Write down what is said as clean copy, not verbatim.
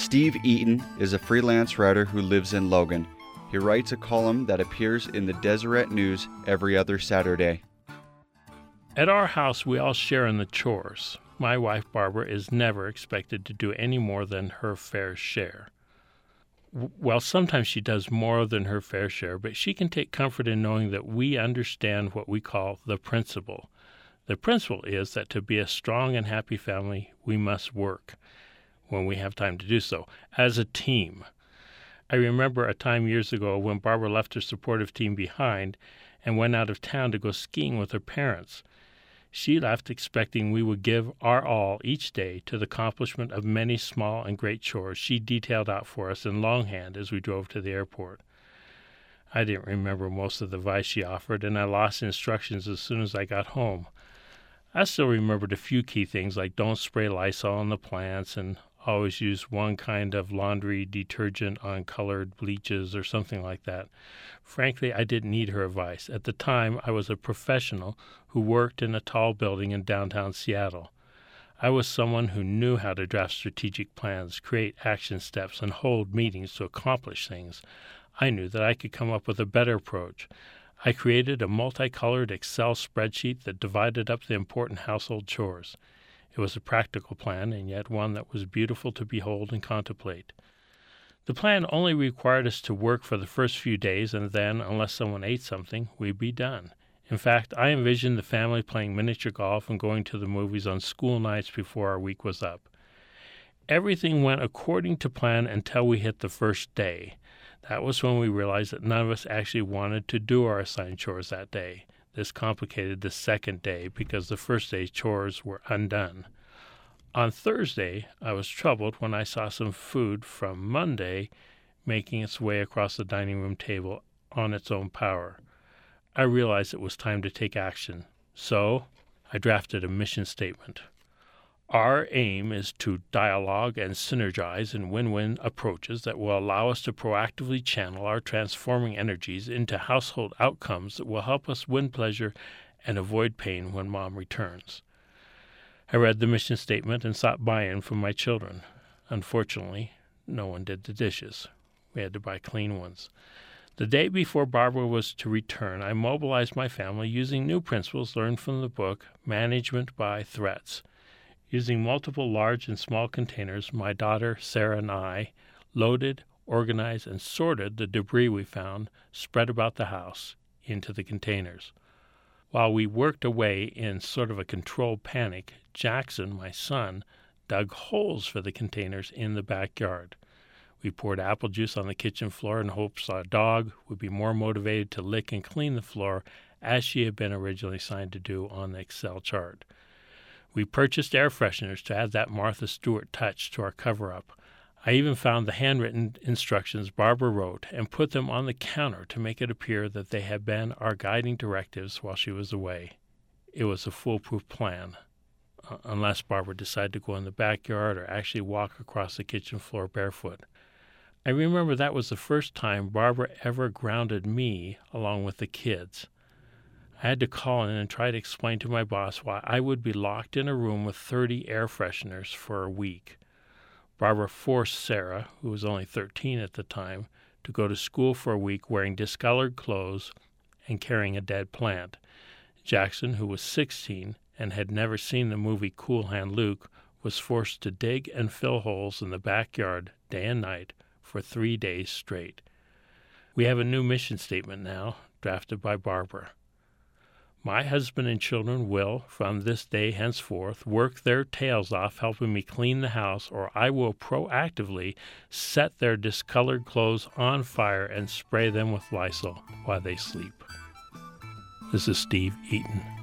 Steve Eaton is a freelance writer who lives in Logan. He writes a column that appears in the Deseret News every other Saturday. At our house, we all share in the chores. My wife, Barbara, is never expected to do any more than her fair share. Well, sometimes she does more than her fair share, but she can take comfort in knowing that we understand what we call the principle. The principle is that to be a strong and happy family, we must work, when we have time to do so, as a team. I remember a time years ago when Barbara left her supportive team behind and went out of town to go skiing with her parents. She left expecting we would give our all each day to the accomplishment of many small and great chores she detailed out for us in longhand as we drove to the airport. I didn't remember most of the advice she offered, and I lost instructions as soon as I got home. I still remembered a few key things like don't spray Lysol on the plants and always use one kind of laundry detergent on colored bleaches or something like that. Frankly, I didn't need her advice. At the time, I was a professional who worked in a tall building in downtown Seattle. I was someone who knew how to draft strategic plans, create action steps, and hold meetings to accomplish things. I knew that I could come up with a better approach. I created a multicolored Excel spreadsheet that divided up the important household chores. It was a practical plan, and yet one that was beautiful to behold and contemplate. The plan only required us to work for the first few days, and then, unless someone ate something, we'd be done. In fact, I envisioned the family playing miniature golf and going to the movies on school nights before our week was up. Everything went according to plan until we hit the first day. That was when we realized that none of us actually wanted to do our assigned chores that day. This complicated the second day because the first day's chores were undone. On Thursday, I was troubled when I saw some food from Monday making its way across the dining room table on its own power. I realized it was time to take action, so I drafted a mission statement. Our aim is to dialogue and synergize in win-win approaches that will allow us to proactively channel our transforming energies into household outcomes that will help us win pleasure and avoid pain when Mom returns. I read the mission statement and sought buy-in from my children. Unfortunately, no one did the dishes. We had to buy clean ones. The day before Barbara was to return, I mobilized my family using new principles learned from the book Management by Threats. Using multiple large and small containers, my daughter, Sarah, and I loaded, organized, and sorted the debris we found spread about the house into the containers. While we worked away in sort of a controlled panic, Jackson, my son, dug holes for the containers in the backyard. We poured apple juice on the kitchen floor in hopes our dog would be more motivated to lick and clean the floor as she had been originally assigned to do on the Excel chart. We purchased air fresheners to add that Martha Stewart touch to our cover-up. I even found the handwritten instructions Barbara wrote and put them on the counter to make it appear that they had been our guiding directives while she was away. It was a foolproof plan, unless Barbara decided to go in the backyard or actually walk across the kitchen floor barefoot. I remember that was the first time Barbara ever grounded me along with the kids. I had to call in and try to explain to my boss why I would be locked in a room with 30 air fresheners for a week. Barbara forced Sarah, who was only 13 at the time, to go to school for a week wearing discolored clothes and carrying a dead plant. Jackson, who was 16 and had never seen the movie Cool Hand Luke, was forced to dig and fill holes in the backyard day and night for 3 days straight. We have a new mission statement now, drafted by Barbara. My husband and children will, from this day henceforth, work their tails off helping me clean the house, or I will proactively set their discolored clothes on fire and spray them with Lysol while they sleep. This is Steve Eaton.